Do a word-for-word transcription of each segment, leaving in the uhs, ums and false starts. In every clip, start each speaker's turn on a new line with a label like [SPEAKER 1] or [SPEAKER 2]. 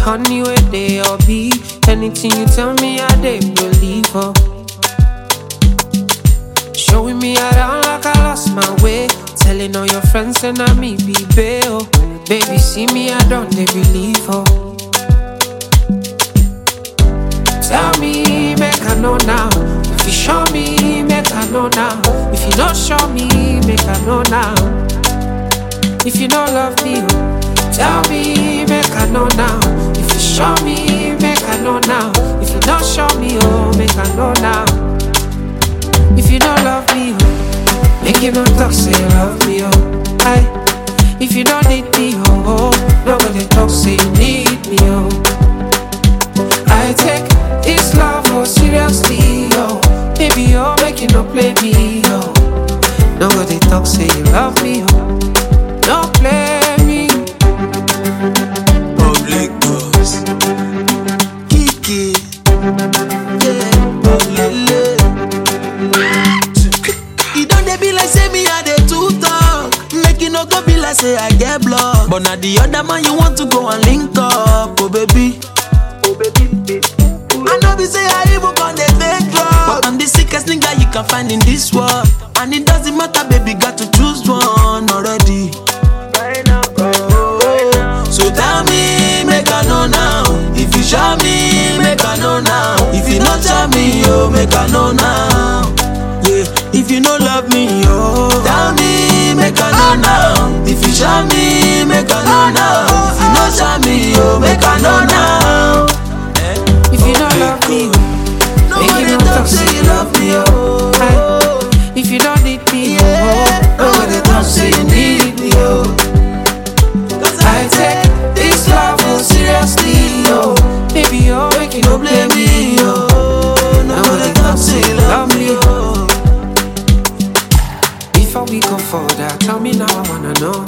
[SPEAKER 1] honey where they all be. Anything you tell me, I they believe, oh. Showing me around like I lost my way. Telling all your friends and I me be bail. Baby, see me, I don't they believe, oh. Tell me, make I know now. If you show me, make I know now. If you don't show me, make I know now. If you don't love me, oh, tell me, make I know now. If you show me, make I know now. If you don't show me, oh, make I know now. If you don't love me, oh, make you not talk, say you love me, oh. Aye. If you don't need me, oh, oh, nobody talk, say you need me, oh. I take this love, oh, seriously, oh. Baby, oh, make you not play me, oh. Nobody talk, say you love me, oh. Don't play me.
[SPEAKER 2] Public boss Kiki. Yeah, oh lele. You don't they be like say me I dey too talk. Make you no go be like say I get blocked. But now the other man you want to go and link up. Oh baby, oh baby. I know be say I even gon' dey fake drop. But I'm the sickest nigga you can find in this world. And it doesn't matter, baby, got to choose one already. So tell me, make I know now. If you show me, make I know now. If you not tell me, oh, make I know now. Yeah, if you don't love me, oh, tell me, make I know now. If you show me, make I know now. If you not show me, oh, make I know now.
[SPEAKER 1] If you don't love me, make you not talk, say you love me, oh. Aye. If you don't need me, oh, nobody talk, say you need me, oh. I take this love, oh, seriously, oh. Baby, oh, make you no blame me, oh. Nobody talk, say you love me, oh. Before we go further, tell me now, I wanna know.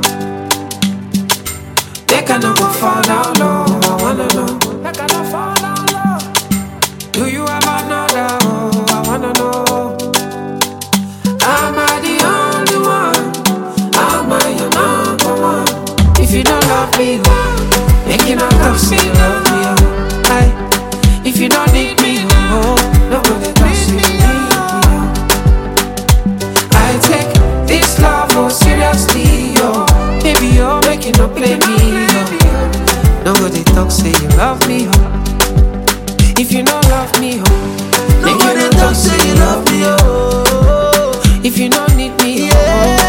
[SPEAKER 1] They cannot go fall down low, I wanna know. They cannot fall down low. Do you have another, oh, I wanna know. Am I the only one? Am I your number one? If you don't love me, oh, make you not talk, say you love me, oh. Aye. If you don't need me, oh, nobody talk, say you need me, oh. I take this love, oh, seriously, oh. Baby, oh, make you not play me, oh. Nobody talk, say you love me, oh. If you don't love me, oh, make you not talk, say you love me, oh. If you don't need me, oh.